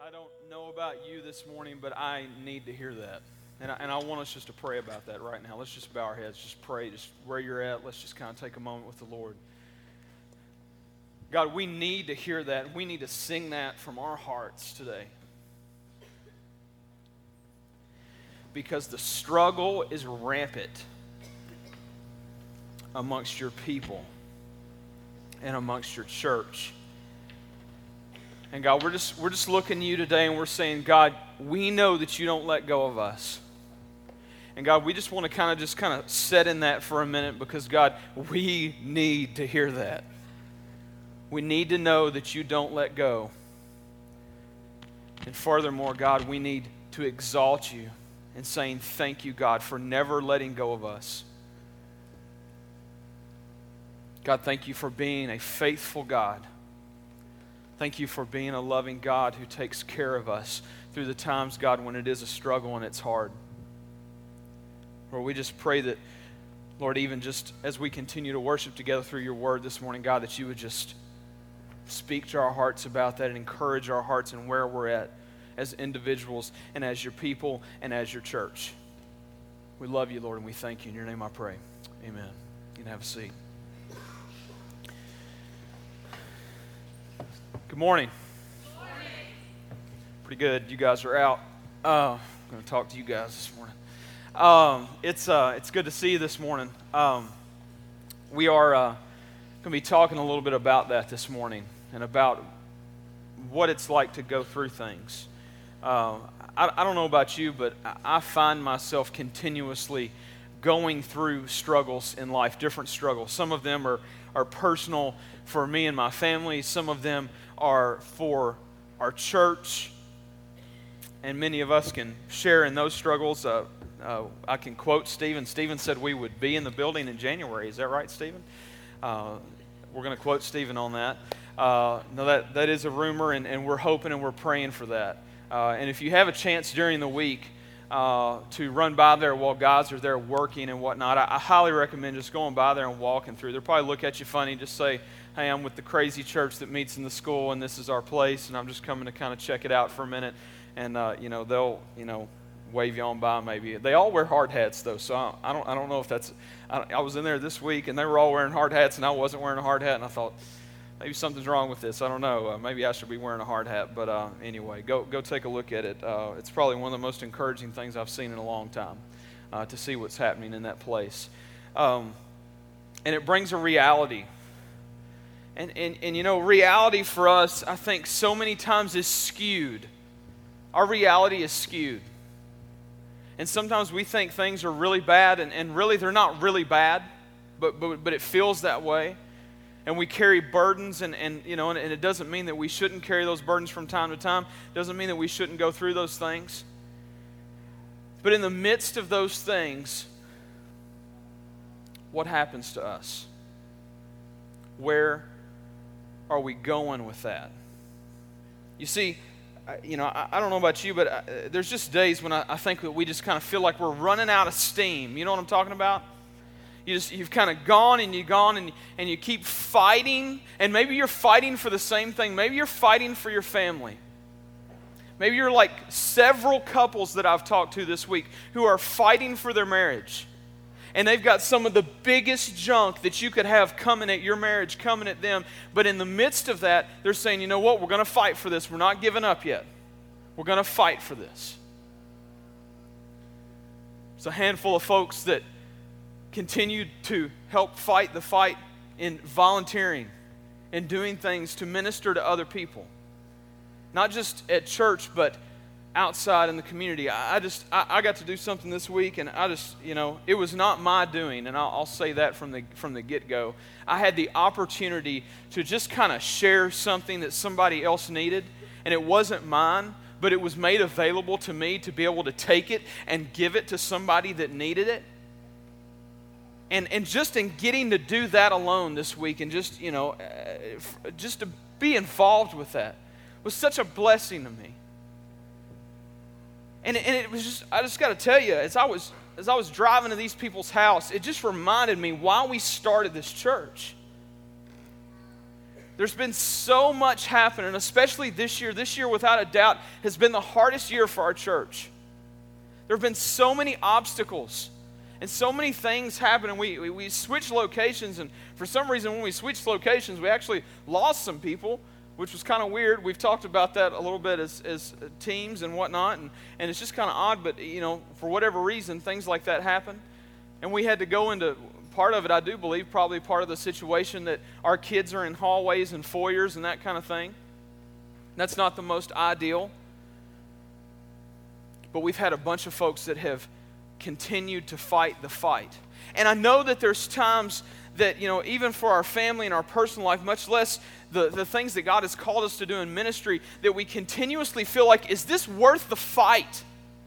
I don't know about you this morning, but I need to hear that. And I want us just to pray about that right now. Let's just bow our heads, just pray, just where you're at. Let's just kind of take a moment with the Lord. God, we need to hear that. We need to sing that from our hearts today. Because the struggle is rampant amongst your people and amongst your church. And God, we're just looking to you today and we're saying, God, we know that you don't let go of us. And God, we just want to kind of sit in that for a minute because God, we need to hear that. We need to know that you don't let go. And furthermore, God, we need to exalt you and saying thank you, God, for never letting go of us. God, thank you for being a faithful God. Thank you for being a loving God who takes care of us through the times, God, when it is a struggle and it's hard. Lord, we just pray that, Lord, even just as we continue to worship together through your word this morning, God, that you would just speak to our hearts about that and encourage our hearts and where we're at as individuals and as your people and as your church. We love you, Lord, and we thank you. In your name I pray. Amen. You can have a seat. Good morning. Good morning. Pretty good. You guys are out. I'm going to talk to you guys this morning. It's good to see you this morning. We are going to be talking a little bit about that this morning and about what it's like to go through things. I don't know about you, but I find myself continuously going through struggles in life, different struggles. Some of them are personal for me and my family. Some of them are for our church. And many of us can share in those struggles. I can quote Stephen. Stephen said we would be in the building in January. Is that right, Stephen? We're going to quote Stephen on that. No, that is a rumor, and we're hoping and we're praying for that. And if you have a chance during the week to run by there while guys are there working and whatnot, I highly recommend just going by there and walking through. They'll probably look at you funny, just say, hey, I'm with the crazy church that meets in the school, and this is our place, and I'm just coming to kind of check it out for a minute. And, they'll, wave you on by maybe. They all wear hard hats, though, so I don't know if that's... I was in there this week, and they were all wearing hard hats, and I wasn't wearing a hard hat, and I thought, maybe something's wrong with this. I don't know. Maybe I should be wearing a hard hat. But anyway, go take a look at it. It's probably one of the most encouraging things I've seen in a long time to see what's happening in that place. And it brings a reality. And reality for us, I think, so many times is skewed. Our reality is skewed. And sometimes we think things are really bad, and really they're not really bad, but it feels that way. And we carry burdens, and it doesn't mean that we shouldn't carry those burdens from time to time. It doesn't mean that we shouldn't go through those things. But in the midst of those things, what happens to us? Where are we going with that? You see, I don't know about you, but there's just days when I think that we just kind of feel like we're running out of steam. You know what I'm talking about? You've kind of gone and you keep fighting, and maybe you're fighting for the same thing. Maybe you're fighting for your family. Maybe you're like several couples that I've talked to this week who are fighting for their marriage. And they've got some of the biggest junk that you could have coming at your marriage, coming at them. But in the midst of that, they're saying, you know what, we're going to fight for this. We're not giving up yet. We're going to fight for this. It's a handful of folks that continue to help fight the fight in volunteering and doing things to minister to other people. Not just at church, but outside in the community. I got to do something this week, and it was not my doing, and I'll say that from the get-go. I had the opportunity to just kind of share something that somebody else needed, and it wasn't mine, but it was made available to me to be able to take it and give it to somebody that needed it. And just in getting to do that alone this week, and just to be involved with that was such a blessing to me. And it was just, I just got to tell you, as I was driving to these people's house, it just reminded me why we started this church. There's been so much happening, especially this year. This year, without a doubt, has been the hardest year for our church. There have been so many obstacles and so many things happening. We switched locations, and for some reason when we switched locations, we actually lost some people, which was kind of weird. We've talked about that a little bit as teams and whatnot, and it's just kind of odd, but for whatever reason, things like that happen. And we had to go into part of it, I do believe, probably part of the situation that our kids are in hallways and foyers and that kind of thing. That's not the most ideal. But we've had a bunch of folks that have continued to fight the fight. And I know that there's times that, even for our family and our personal life, much less the things that God has called us to do in ministry, that we continuously feel like, is this worth the fight?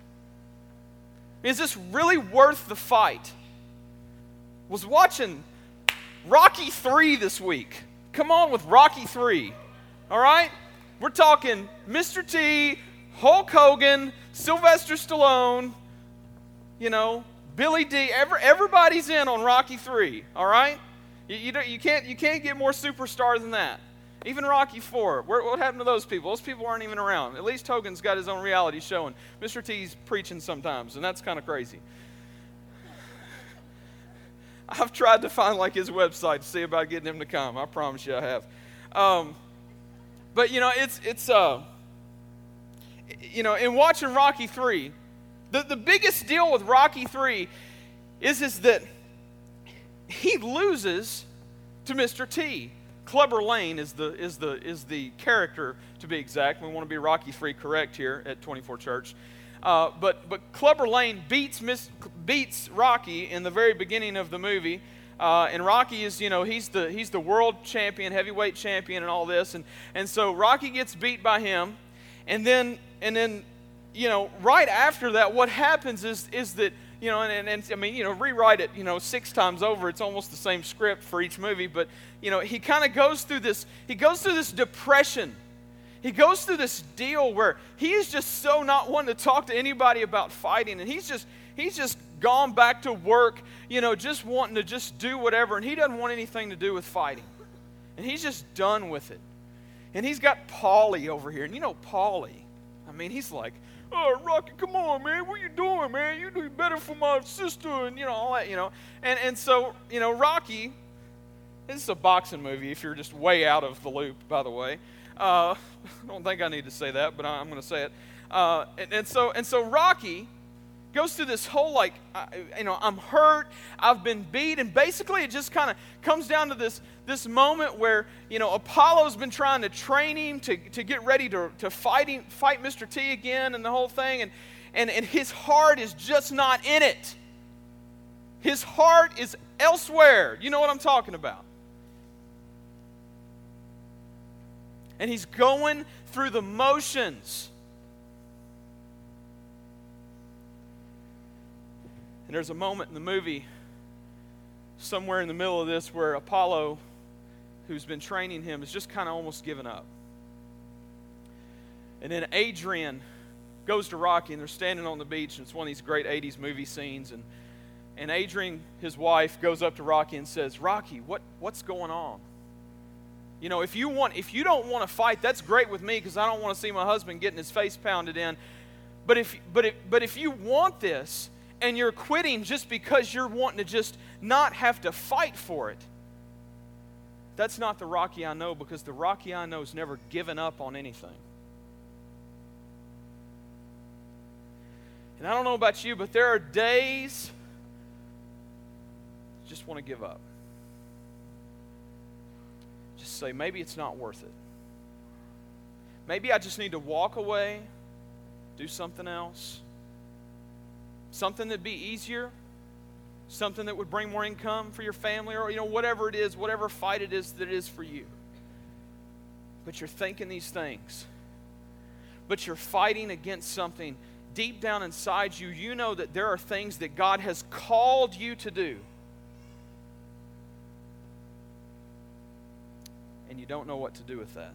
Is this really worth the fight? Was watching Rocky 3 this week. Come on with Rocky 3. All right? We're talking Mr. T, Hulk Hogan, Sylvester Stallone, Billy D. Everybody's in on Rocky 3. All right? You can't get more superstar than that. Even Rocky 4. What happened to those people? Those people aren't even around. At least Hogan's got his own reality show, and Mr. T's preaching sometimes, and that's kind of crazy. I've tried to find his website to see about getting him to come. I promise you I have. But it's in watching Rocky 3, the biggest deal with Rocky 3 is that he loses to Mr. T. Clubber Lang is the character, to be exact. We want to be Rocky 3 correct here at 24 Church. But Clubber Lang beats Rocky in the very beginning of the movie, and Rocky is he's the world champion, heavyweight champion, and all this, and so Rocky gets beat by him, and then right after that, what happens is that rewrite it 6 times over, it's almost the same script for each movie, but he kind of goes through this depression. He goes through this deal where he is just so not wanting to talk to anybody about fighting, and he's just gone back to work, just wanting to just do whatever, and he doesn't want anything to do with fighting. And he's just done with it. And he's got Paulie over here, and Paulie, he's like, "Oh, Rocky, come on, man, what you doing, man? You do better for my sister," and all that, And so, Rocky, this is a boxing movie if you're just way out of the loop, by the way. I don't think I need to say that, but I'm going to say it. And so Rocky goes through this whole I'm hurt, I've been beat, and basically it just kind of comes down to this moment where Apollo's been trying to train him to get ready to fight Mr. T again and the whole thing, and his heart is just not in it. His heart is elsewhere. You know what I'm talking about. And he's going through the motions. And there's a moment in the movie, somewhere in the middle of this, where Apollo, who's been training him, is just kind of almost given up. And then Adrian goes to Rocky, and they're standing on the beach, and it's one of these great 80s movie scenes. And Adrian, his wife, goes up to Rocky and says, "Rocky, what's going on? If you don't want to fight, that's great with me, because I don't want to see my husband getting his face pounded in. But if you want this, and you're quitting just because you're wanting to just not have to fight for it, that's not the Rocky I know, because the Rocky I know has never given up on anything." And I don't know about you, but there are days I just want to give up. Just say, maybe it's not worth it. Maybe I just need to walk away, do something else. Something that'd be easier. Something that would bring more income for your family, or whatever it is, whatever fight it is that it is for you. But you're thinking these things. But you're fighting against something deep down inside you. You know that there are things that God has called you to do. And you don't know what to do with that.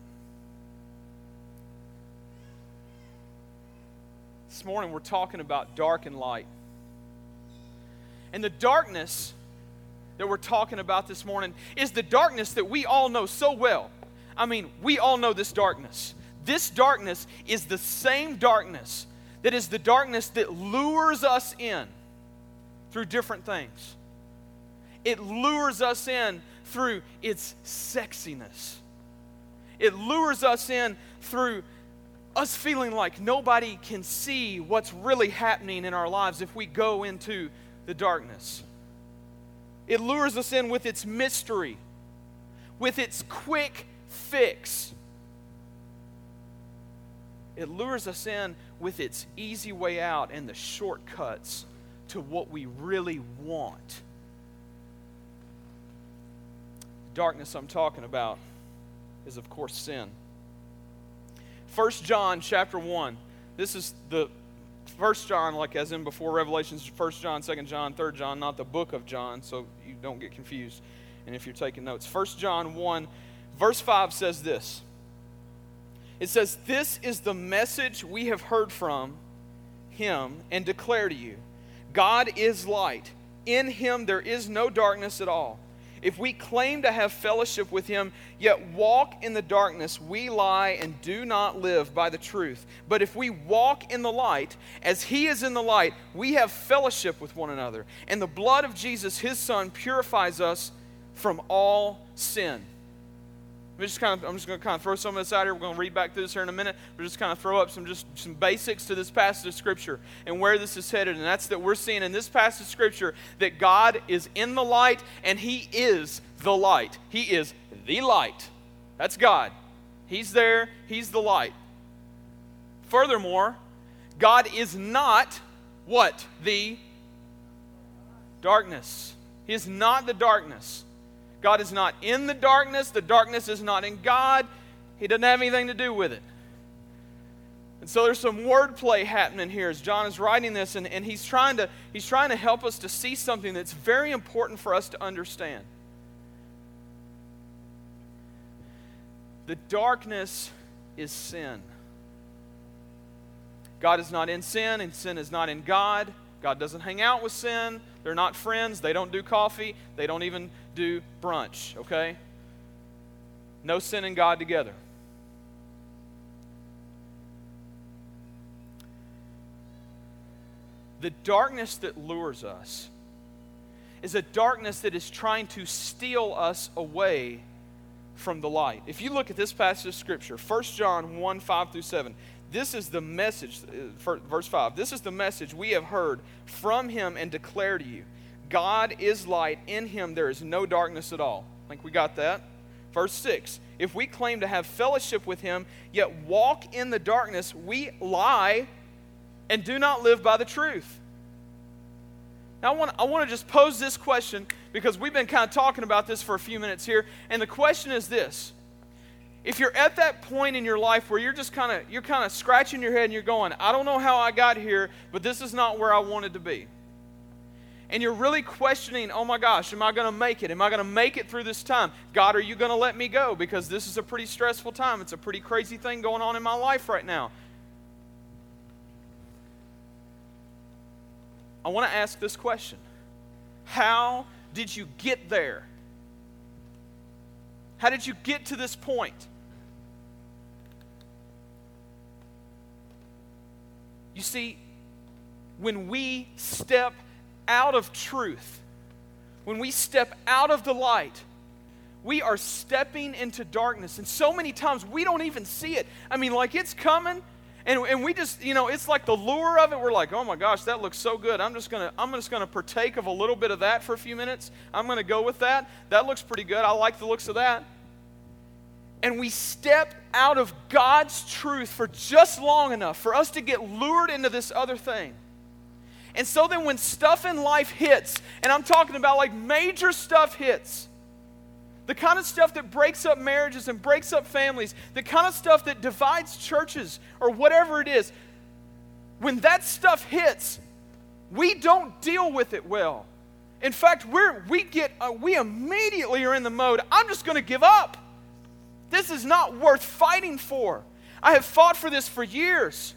This morning we're talking about dark and light. And the darkness that we're talking about this morning is the darkness that we all know so well. I mean, we all know this darkness. This darkness is the same darkness that is the darkness that lures us in through different things. It lures us in through its sexiness. It lures us in through us feeling like nobody can see what's really happening in our lives if we go into the darkness. It lures us in with its mystery, with its quick fix. It lures us in with its easy way out and the shortcuts to what we really want. The darkness I'm talking about is, of course, sin. 1 John chapter 1. This is the 1 John, like as in before Revelations, 1 John, 2 John, 3 John, not the book of John, so you don't get confused. And if you're taking notes, 1 John 1, verse 5 says this. It says, "This is the message we have heard from him and declare to you. God is light. In him there is no darkness at all. If we claim to have fellowship with him, yet walk in the darkness, we lie and do not live by the truth. But if we walk in the light, as he is in the light, we have fellowship with one another. And the blood of Jesus, his Son, purifies us from all sin." I'm just going to kind of throw some of this out here. We're going to read back through this here in a minute. We're just kind of throw up some basics to this passage of Scripture and where this is headed. And that's that we're seeing in this passage of Scripture that God is in the light and he is the light. He is the light. That's God. He's there. He's the light. Furthermore, God is not what? The darkness. He is not the darkness. God is not in the darkness is not in God. He doesn't have anything to do with it. And so there's some wordplay happening here as John is writing this, and he's trying to help us to see something that's very important for us to understand. The darkness is sin. God is not in sin, and sin is not in God. God doesn't hang out with sin. They're not friends. They don't do coffee. They don't even do brunch, okay? No sin and God together. The darkness that lures us is a darkness that is trying to steal us away from the light. If you look at this passage of Scripture, 1 John 1, 5 through 7, this is the message, verse 5, this is the message we have heard from him and declare to you. God is light. In him there is no darkness at all. I think we got that. Verse 6, if we claim to have fellowship with him, yet walk in the darkness, we lie and do not live by the truth. Now I want to just pose this question because we've been kind of talking about this for a few minutes here, and the question is this. If you're at that point in your life where you're kind of scratching your head and you're going, I don't know how I got here, but this is not where I wanted to be. And you're really questioning, oh my gosh, am I going to make it? Am I going to make it through this time? God, are you going to let me go? Because this is a pretty stressful time. It's a pretty crazy thing going on in my life right now. I want to ask this question. How did you get there? How did you get to this point? You see, when we step out of truth, when we step out of the light, we are stepping into darkness. And so many times we don't even see it. I mean, like it's coming, and we just, it's like the lure of it. We're like, oh my gosh, that looks so good. I'm just gonna partake of a little bit of that for a few minutes. I'm gonna go with that. That looks pretty good. I like the looks of that. And we step out of God's truth for just long enough for us to get lured into this other thing. And so then when stuff in life hits, and I'm talking about like major stuff hits, the kind of stuff that breaks up marriages and breaks up families, the kind of stuff that divides churches or whatever it is, when that stuff hits, we don't deal with it well. In fact, we immediately are in the mode, I'm just going to give up. This is not worth fighting for. I have fought for this for years.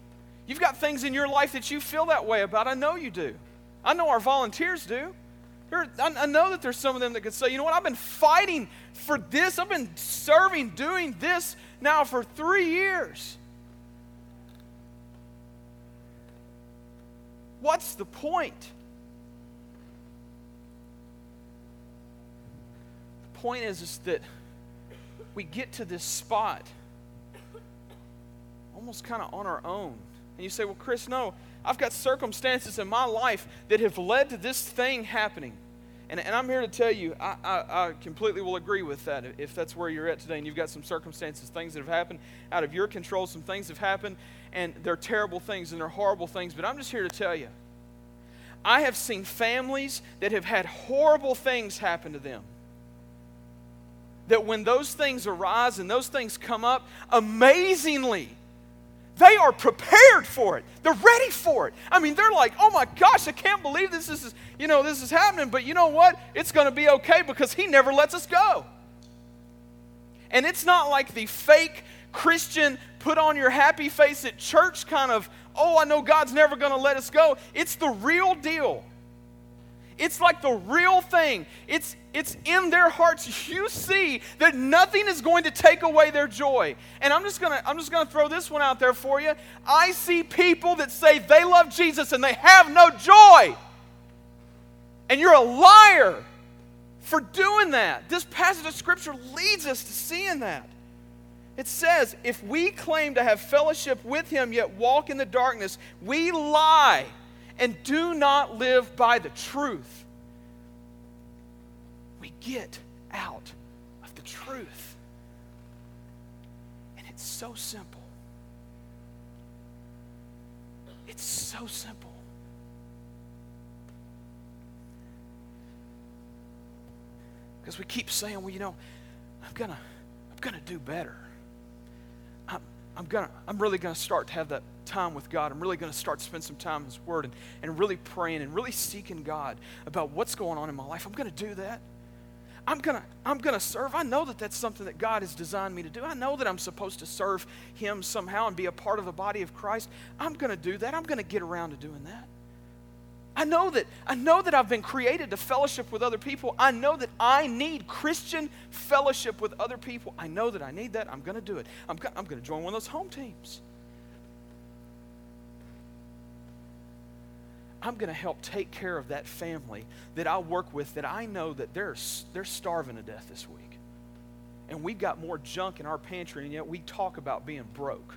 You've got things in your life that you feel that way about. I know you do. I know our volunteers do. I know that there's some of them that could say, you know what, I've been fighting for this. I've been serving, doing this now for 3 years. What's the point? The point is that we get to this spot almost kind of on our own. And you say, well, Chris, no, I've got circumstances in my life that have led to this thing happening. And I'm here to tell you, I completely will agree with that. If that's where you're at today and you've got some circumstances, things that have happened out of your control, some things have happened, and they're terrible things and they're horrible things. But I'm just here to tell you, I have seen families that have had horrible things happen to them. That when those things arise and those things come up, amazingly, they are prepared for it. They're ready for it. I mean, they're like, oh my gosh, I can't believe this is happening. But you know what? It's going to be okay because He never lets us go. And it's not like the fake Christian put on your happy face at church kind of, oh, I know God's never going to let us go. It's the real deal. It's like the real thing. It's in their hearts. You see that nothing is going to take away their joy. And I'm just gonna throw this one out there for you. I see people that say they love Jesus and they have no joy. And you're a liar for doing that. This passage of Scripture leads us to seeing that. It says, if we claim to have fellowship with Him yet walk in the darkness, we lie and do not live by the truth. We get out of the truth. And it's so simple. It's so simple. Because we keep saying, well, you know, I'm gonna do better. I'm really gonna start to have that time with God. I'm really gonna start to spend some time in His Word and really praying and really seeking God about what's going on in my life. I'm gonna do that. I'm gonna serve. I know that that's something that God has designed me to do. I know that I'm supposed to serve Him somehow and be a part of the body of Christ. I'm gonna do that. I'm gonna get around to doing that. I know that I've been created to fellowship with other people. I know that I need Christian fellowship with other people. I know that I need that. I'm going to do it. I'm going to join one of those home teams. I'm going to help take care of that family that I work with that I know that they're starving to death this week. And we've got more junk in our pantry, and yet we talk about being broke.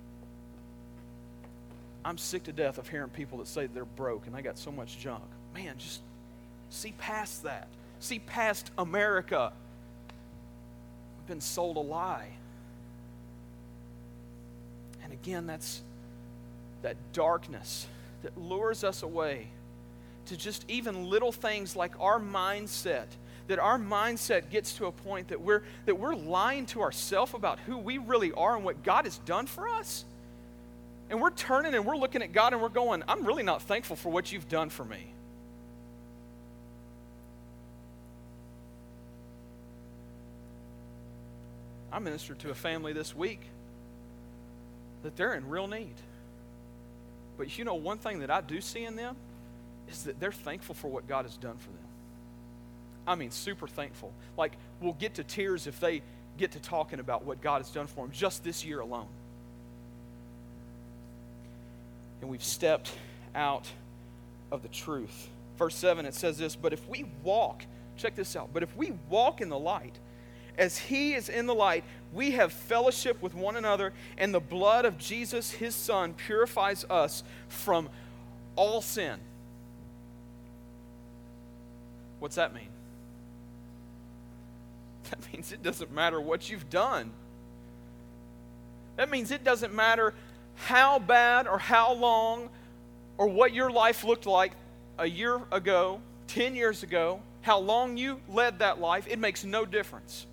I'm sick to death of hearing people that say they're broke and they got so much junk. Man, just see past that. See past America. We've been sold a lie. And again, that's that darkness that lures us away to just even little things like our mindset. That our mindset gets to a point that we're lying to ourselves about who we really are and what God has done for us. And we're turning and we're looking at God and we're going, I'm really not thankful for what You've done for me. I ministered to a family this week that they're in real need. But you know, one thing that I do see in them is that they're thankful for what God has done for them. I mean, super thankful. Like, we'll get to tears if they get to talking about what God has done for them just this year alone. And we've stepped out of the truth. Verse 7, it says this, but if we walk, check this out, but if we walk in the light, as He is in the light, we have fellowship with one another, and the blood of Jesus, His Son, purifies us from all sin. What's that mean? That means it doesn't matter what you've done. That means it doesn't matter how bad or how long or what your life looked like a year ago, 10 years ago, how long you led that life. It makes no difference.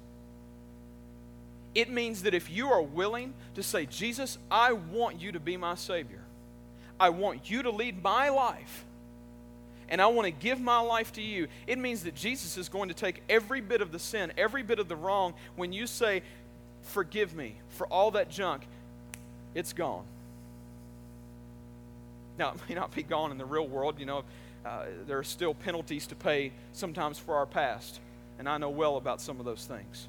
It means that if you are willing to say, Jesus, I want You to be my Savior. I want You to lead my life. And I want to give my life to You. It means that Jesus is going to take every bit of the sin, every bit of the wrong. When you say, forgive me for all that junk, it's gone. Now, it may not be gone in the real world. You know, there are still penalties to pay sometimes for our past. And I know well about some of those things.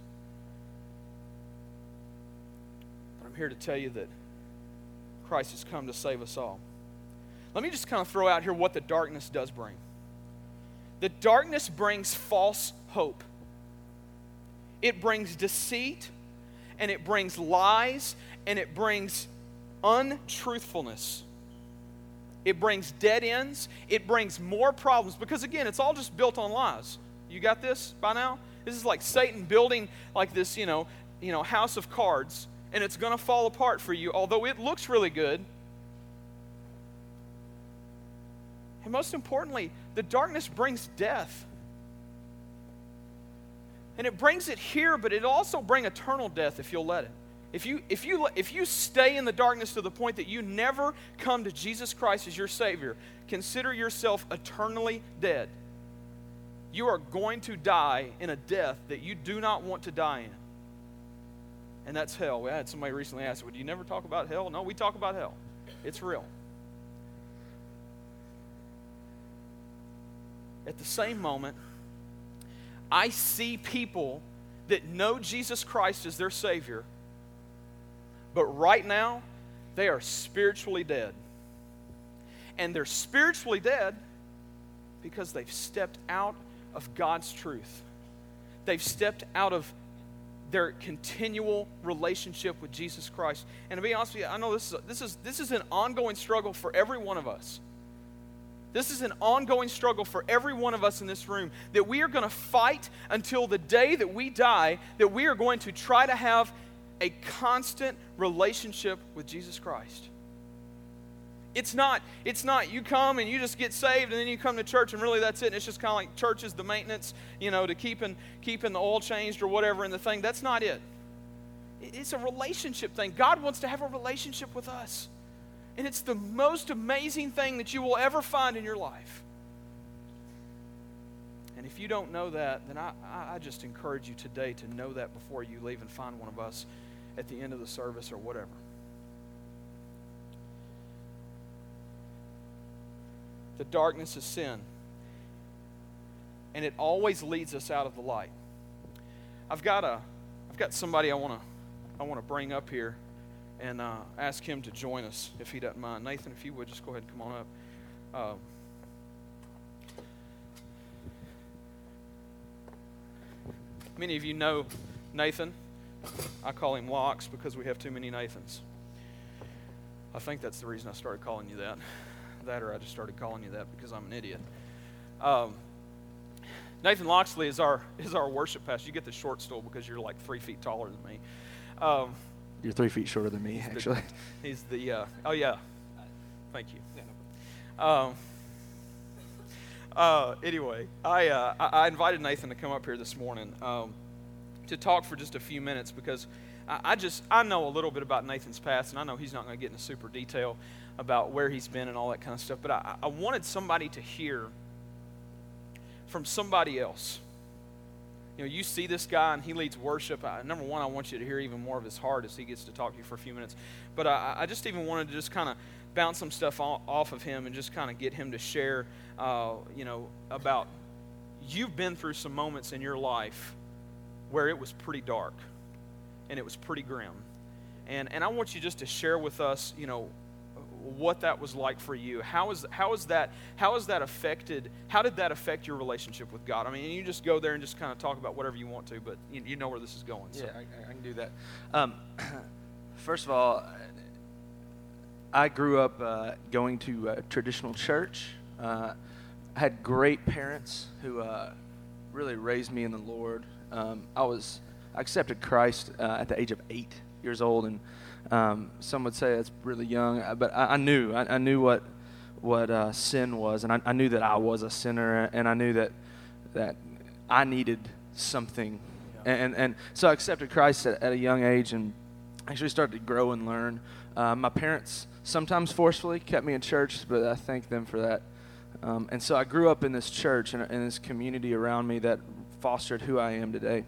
But I'm here to tell you that Christ has come to save us all. Let me just kind of throw out here what the darkness does bring. The darkness brings false hope. It brings deceit, and it brings lies, and it brings untruthfulness. It brings dead ends. It brings more problems because, again, it's all just built on lies. You got this by now? This is like Satan building like this, house of cards, and it's going to fall apart for you, although it looks really good. And most importantly, the darkness brings death. And it brings it here, but it'll also bring eternal death if you'll let it. If you stay in the darkness to the point that you never come to Jesus Christ as your Savior, consider yourself eternally dead. You are going to die in a death that you do not want to die in. And that's hell. We had somebody recently ask, would you never talk about hell? No, we talk about hell. It's real. At the same moment, I see people that know Jesus Christ as their Savior, but right now, they are spiritually dead. And they're spiritually dead because they've stepped out of God's truth. They've stepped out of their continual relationship with Jesus Christ. And to be honest with you, I know this is an ongoing struggle for every one of us. This is an ongoing struggle for every one of us in this room, that we are going to fight until the day that we die, that we are going to try to have a constant relationship with Jesus Christ. It's not you come and you just get saved and then you come to church and really that's it. And it's just kind of like church is the maintenance, to keeping the oil changed or whatever in the thing. That's not it. It's a relationship thing. God wants to have a relationship with us. And it's the most amazing thing that you will ever find in your life. And if you don't know that, then I just encourage you today to know that before you leave and find one of us at the end of the service or whatever. The darkness is sin. And it always leads us out of the light. I've got somebody I want to bring up here and ask him to join us if he doesn't mind. Nathan, if you would, just go ahead and come on up. Many of you know Nathan. I call him Locks because we have too many Nathans. I think that's the reason I started calling you that. That or I just started calling you that because I'm an idiot. Nathan Loxley is our worship pastor. You get the short stool because you're like 3 feet taller than me. You're 3 feet shorter than me, actually. He's the, oh yeah. Thank you. Anyway, I invited Nathan to come up here this morning to talk for just a few minutes because I know a little bit about Nathan's past, and I know he's not going to get into super detail about where he's been and all that kind of stuff, but I wanted somebody to hear from somebody else. You see this guy and he leads worship. Number one, I want you to hear even more of his heart as he gets to talk to you for a few minutes. But I just even wanted to just kind of bounce some stuff off of him and just kind of get him to share, about you've been through some moments in your life where it was pretty dark and it was pretty grim. And I want you just to share with us, what that was like for you. How did that affect your relationship with God? I mean, you just go there and just kind of talk about whatever you want to, but you know where this is going. So. Yeah, I can do that. First of all, I grew up going to a traditional church. I had great parents who really raised me in the Lord. I accepted Christ at the age of 8 years old, and some would say that's really young, but I knew what sin was, and I knew that I was a sinner, and I knew that I needed something, and so I accepted Christ at a young age, and actually started to grow and learn. My parents sometimes forcefully kept me in church, but I thank them for that. And so I grew up in this church and in this community around me that fostered who I am today.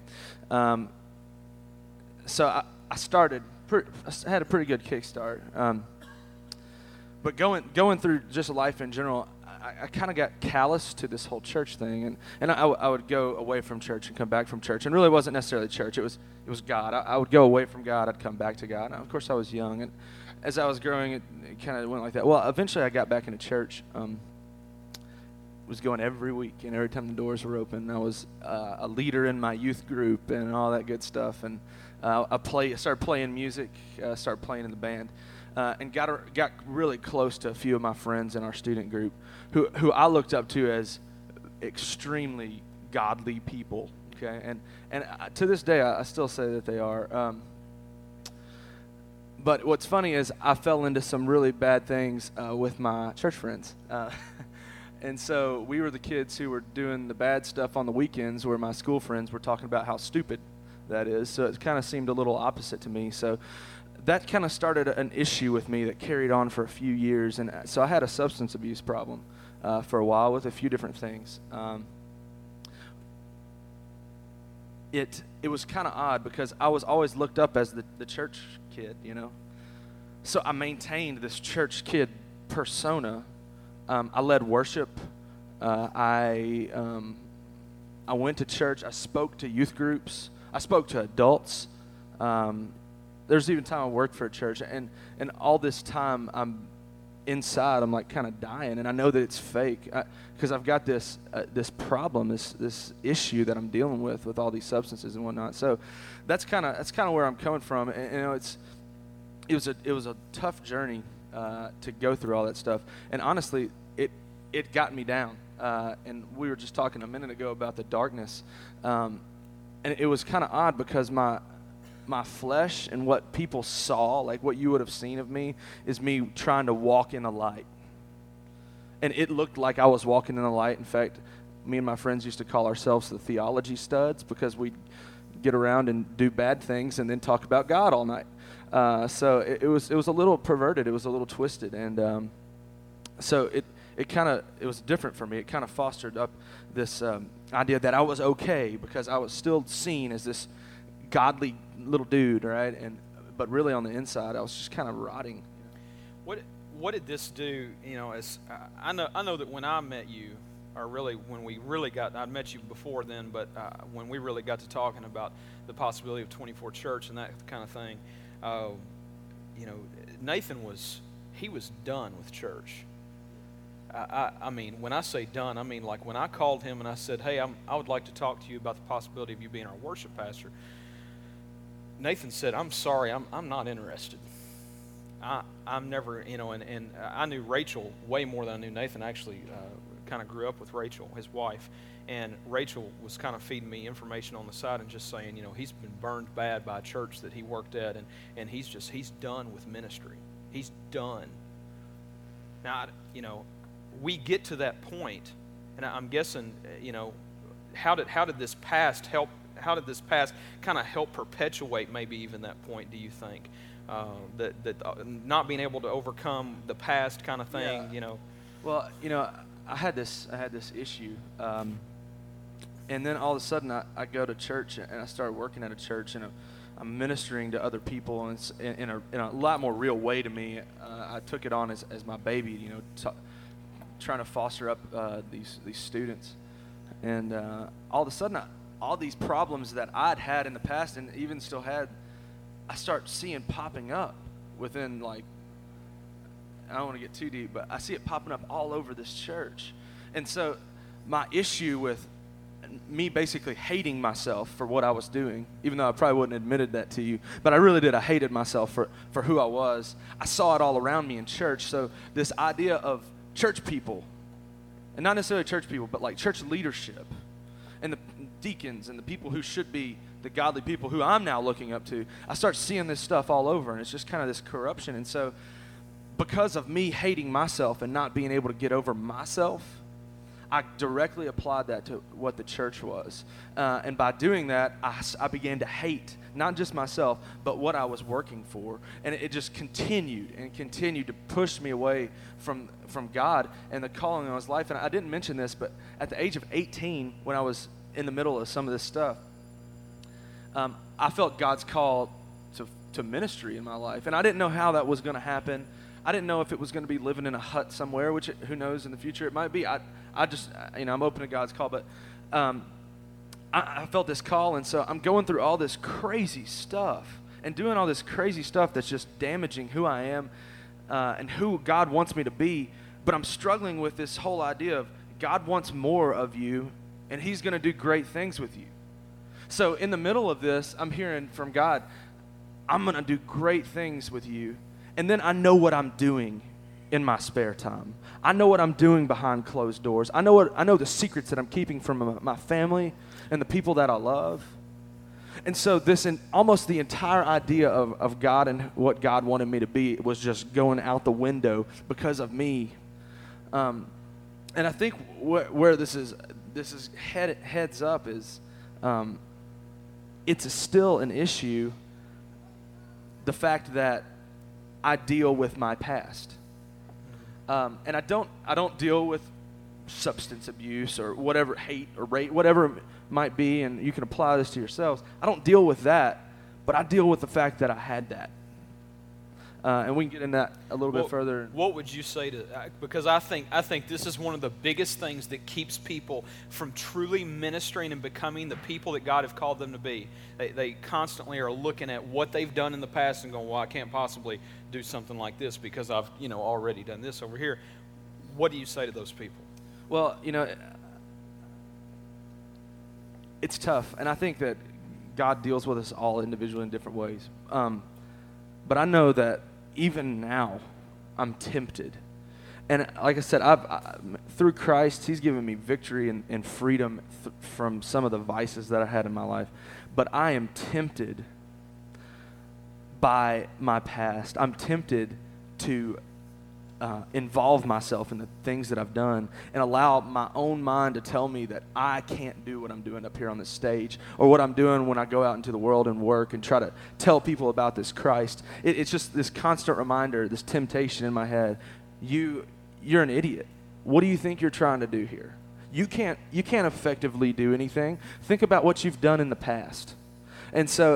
So I had a pretty good kickstart. But going through just life in general, I kind of got callous to this whole church thing, and I would go away from church and come back from church, and really it wasn't necessarily church, it was God. I would go away from God, I'd come back to God. Now, of course, I was young, and as I was growing, it kind of went like that. Well, eventually I got back into church. Was going every week, and every time the doors were open, I was a leader in my youth group and all that good stuff, and I started playing music, started playing in the band. And got really close to a few of my friends in our student group who I looked up to as extremely godly people, okay? And to this day, I still say that they are. But what's funny is I fell into some really bad things with my church friends. And so we were the kids who were doing the bad stuff on the weekends where my school friends were talking about how stupid that is. So it kind of seemed a little opposite to me. So that kind of started an issue with me that carried on for a few years, and so I had a substance abuse problem for a while with a few different things. It was kind of odd because I was always looked up as the church kid, you know. So I maintained this church kid persona. I led worship. I went to church. I spoke to youth groups. I spoke to adults. There's even time I worked for a church, and all this time I'm inside. I'm like kind of dying, and I know that it's fake because I've got this problem, this issue that I'm dealing with all these substances and whatnot. So that's kind of where I'm coming from. And, you know, it was a tough journey to go through all that stuff, and honestly, it got me down. And we were just talking a minute ago about the darkness, and it was kind of odd because my flesh and what people saw, like what you would have seen of me, is me trying to walk in the light. And it looked like I was walking in the light. In fact, me and my friends used to call ourselves the theology studs because we'd get around and do bad things and then talk about God all night. So it was a little perverted. It was a little twisted. And so it was different for me. It kind of fostered up this idea that I was okay because I was still seen as this godly little dude, right? But really on the inside, I was just kind of rotting. What did this do? You know, as I know that when I met you, or really when we really got, I'd met you before then, but when we really got to talking about the possibility of 24 Church and that kind of thing, you know, Nathan was done with church. I mean, when I say done, I mean like when I called him and I said, hey, I would like to talk to you about the possibility of you being our worship pastor. Nathan said, I'm sorry, I'm not interested. I'm never, you know, and I knew Rachel way more than I knew Nathan. I actually kind of grew up with Rachel, his wife, and Rachel was kind of feeding me information on the side and just saying, you know, he's been burned bad by a church that he worked at, and he's done with ministry. He's done. Now, you know, we get to that point, and I'm guessing, you know, how did this past help? How did this past kind of help perpetuate maybe even that point, do you think? That not being able to overcome the past kind of thing, Yeah. you know? Well, you know, I had this issue, and then all of a sudden I go to church and I started working at a church, and I'm ministering to other people, and it's in a lot more real way to me. I took it on as my baby, you know, trying to foster up these students, and all of a sudden all these problems that I'd had in the past and even still had, I start seeing popping up within, like, I don't want to get too deep, but I see it popping up all over this church. And so my issue with me basically hating myself for what I was doing, even though I probably wouldn't have admitted that to you, but I really did. I hated myself for who I was. I saw it all around me in church. So this idea of church people, and not necessarily church people, but like church leadership, and the deacons and the people who should be the godly people who I'm now looking up to, I start seeing this stuff all over, and it's just kind of this corruption. And so because of me hating myself and not being able to get over myself, I directly applied that to what the church was. And by doing that, I began to hate not just myself, but what I was working for. And it just continued to push me away from God and the calling on his life. And I didn't mention this, but at the age of 18, when I was in the middle of some of this stuff, I felt God's call to ministry in my life. And I didn't know how that was going to happen. I didn't know if it was going to be living in a hut somewhere, which who knows in the future it might be. I just, I'm open to God's call, but I felt this call, and so I'm going through all this crazy stuff and doing all this crazy stuff that's just damaging who I am and who God wants me to be. But I'm struggling with this whole idea of God wants more of you, and he's going to do great things with you. So in the middle of this, I'm hearing from God, I'm going to do great things with you. And then I know what I'm doing in my spare time. I know what I'm doing behind closed doors. I know the secrets that I'm keeping from my family and the people that I love. And so almost the entire idea of God and what God wanted me to be was just going out the window because of me. And I think where this is heads up is it's still an issue, the fact that I deal with my past. And I don't deal with substance abuse or whatever, hate or rape, whatever it might be, and you can apply this to yourselves. I don't deal with that, but I deal with the fact that I had that. And we can get into that a little bit further. What would you say to that? Because I think this is one of the biggest things that keeps people from truly ministering and becoming the people that God has called them to be. They constantly are looking at what they've done in the past and going, well, I can't possibly do something like this because I've already done this over here. What do you say to those people? Well, it's tough, and I think that God deals with us all individually in different ways. But I know that even now, I'm tempted. And like I said, through Christ, he's given me victory and freedom from some of the vices that I had in my life. But I am tempted by my past. I'm tempted to involve myself in the things that I've done and allow my own mind to tell me that I can't do what I'm doing up here on this stage or what I'm doing when I go out into the world and work and try to tell people about this Christ. It's just this constant reminder, this temptation in my head. You're an idiot. What do you think you're trying to do here? You can't effectively do anything. Think about what you've done in the past. And so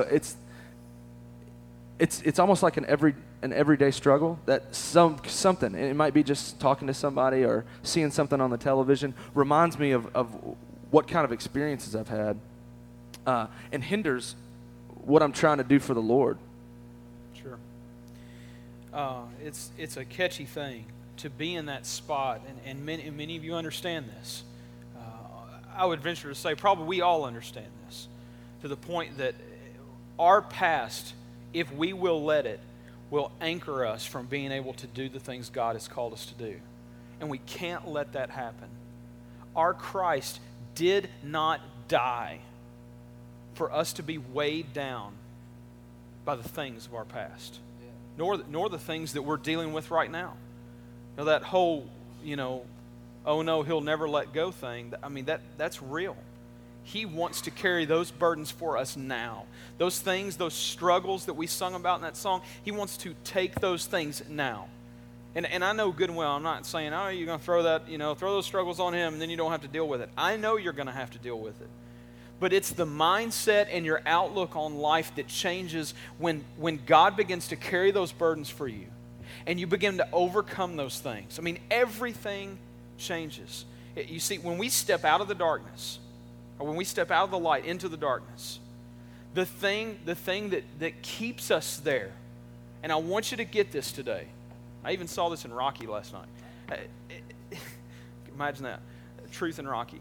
it's almost like an everyday struggle that something, and it might be just talking to somebody or seeing something on the television, reminds me of what kind of experiences I've had and hinders what I'm trying to do for the Lord. Sure. It's a catchy thing to be in that spot, and many of you understand this. I would venture to say probably we all understand this, to the point that our past, if we will let it, will anchor us from being able to do the things God has called us to do. And we can't let that happen. Our Christ did not die for us to be weighed down by the things of our past, nor the things that we're dealing with right now. That whole, oh no, he'll never let go thing, that's real. He wants to carry those burdens for us now. Those things, those struggles that we sung about in that song, he wants to take those things now. And I know good and well, I'm not saying, oh, you're going to throw those struggles on him and then you don't have to deal with it. I know you're going to have to deal with it. But it's the mindset and your outlook on life that changes when God begins to carry those burdens for you and you begin to overcome those things. Everything changes. You see, when we step out of the darkness, or when we step out of the light into the darkness, the thing that keeps us there, and I want you to get this today. I even saw this in Rocky last night. Imagine that. Truth in Rocky.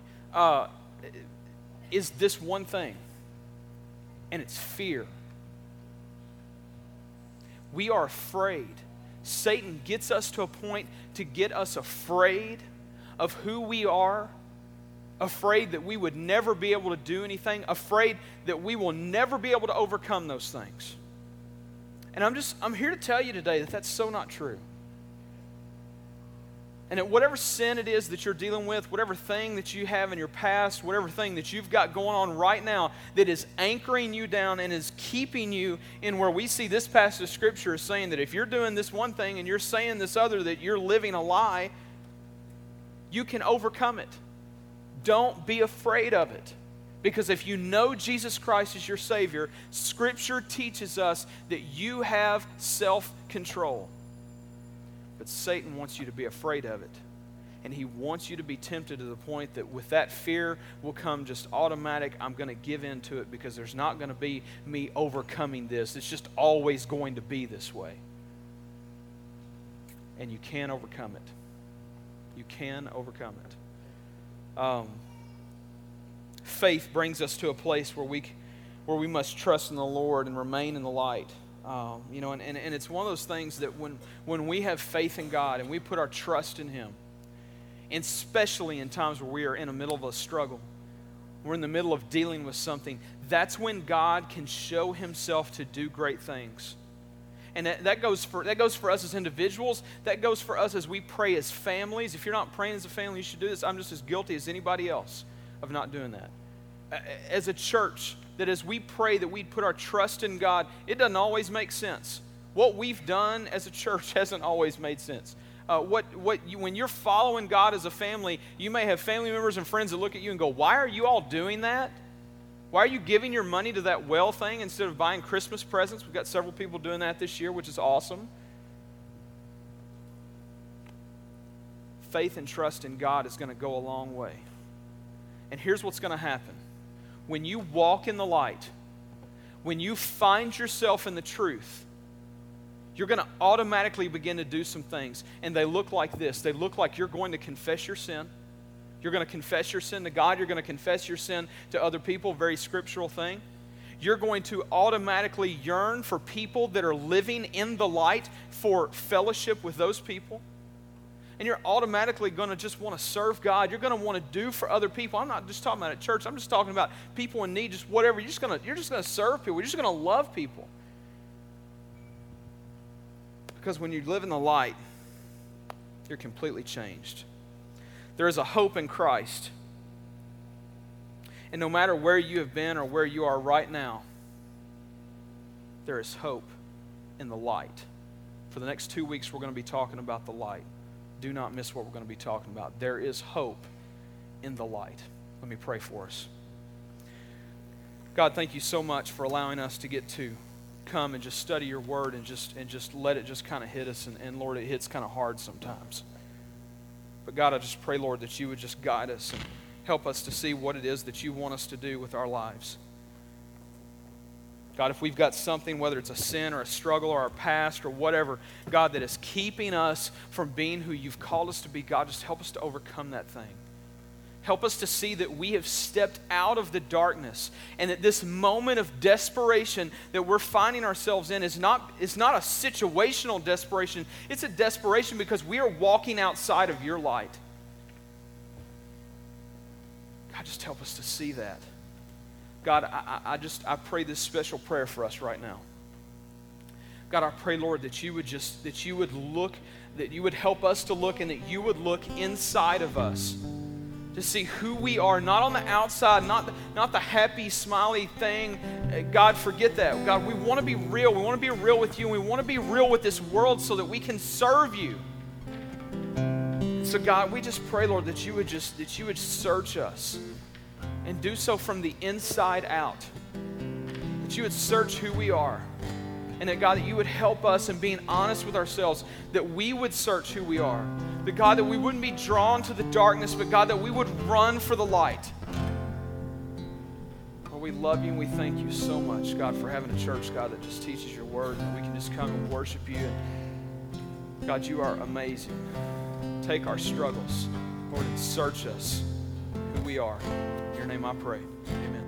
Is this one thing, and it's fear. We are afraid. Satan gets us to a point to get us afraid of who we are, afraid that we would never be able to do anything, afraid that we will never be able to overcome those things. And I'm here to tell you today that that's so not true. And that whatever sin it is that you're dealing with, whatever thing that you have in your past, whatever thing that you've got going on right now that is anchoring you down and is keeping you in where we see this passage of Scripture is saying that if you're doing this one thing and you're saying this other, that you're living a lie, you can overcome it. Don't be afraid of it. Because if you know Jesus Christ as your Savior, Scripture teaches us that you have self-control. But Satan wants you to be afraid of it. And he wants you to be tempted to the point that with that fear will come just automatic, I'm going to give in to it because there's not going to be me overcoming this. It's just always going to be this way. And you can overcome it. You can overcome it. Faith brings us to a place where we must trust in the Lord and remain in the light. And it's one of those things that when we have faith in God and we put our trust in Him, and especially in times where we are in the middle of a struggle, we're in the middle of dealing with something, that's when God can show Himself to do great things. And that goes for us as individuals. That goes for us as we pray as families. If you're not praying as a family, you should do this. I'm just as guilty as anybody else of not doing that. As a church, that as we pray that we put our trust in God, it doesn't always make sense. What we've done as a church hasn't always made sense. When you're following God as a family, you may have family members and friends that look at you and go, why are you all doing that? Why are you giving your money to that well thing instead of buying Christmas presents? We've got several people doing that this year, which is awesome. Faith and trust in God is going to go a long way. And here's what's going to happen. When you walk in the light, when you find yourself in the truth, you're going to automatically begin to do some things. And they look like this. They look like you're going to confess your sin. You're going to confess your sin to God. You're going to confess your sin to other people. Very scriptural thing. You're going to automatically yearn for people that are living in the light, for fellowship with those people. And you're automatically going to just want to serve God. You're going to want to do for other people. I'm not just talking about at church. I'm just talking about people in need, just whatever. You're just going to serve people. You're just going to love people. Because when you live in the light, you're completely changed. There is a hope in Christ. And no matter where you have been or where you are right now, there is hope in the light. For the next 2 weeks, we're going to be talking about the light. Do not miss what we're going to be talking about. There is hope in the light. Let me pray for us. God, thank you so much for allowing us to get to come and just study your word and just let it just kind of hit us. And Lord, it hits kind of hard sometimes. But God, I just pray, Lord, that you would just guide us and help us to see what it is that you want us to do with our lives. God, if we've got something, whether it's a sin or a struggle or our past or whatever, God, that is keeping us from being who you've called us to be, God, just help us to overcome that thing. Help us to see that we have stepped out of the darkness and that this moment of desperation that we're finding ourselves in is not a situational desperation. It's a desperation because we are walking outside of your light. God, just help us to see that. God, I pray this special prayer for us right now. God, I pray, Lord, that you would help us to look and that you would look inside of us to see who we are, not on the outside, not the happy, smiley thing. God, forget that. God, we want to be real. We want to be real with you, and we want to be real with this world so that we can serve you. So, God, we just pray, Lord, that you would search us and do so from the inside out. That you would search who we are. And that, God, that you would help us in being honest with ourselves, that we would search who we are. That, God, that we wouldn't be drawn to the darkness, but, God, that we would run for the light. Lord, we love you and we thank you so much, God, for having a church, God, that just teaches your word and we can just come and worship you. And God, you are amazing. Take our struggles, Lord, and search us who we are. In your name I pray. Amen.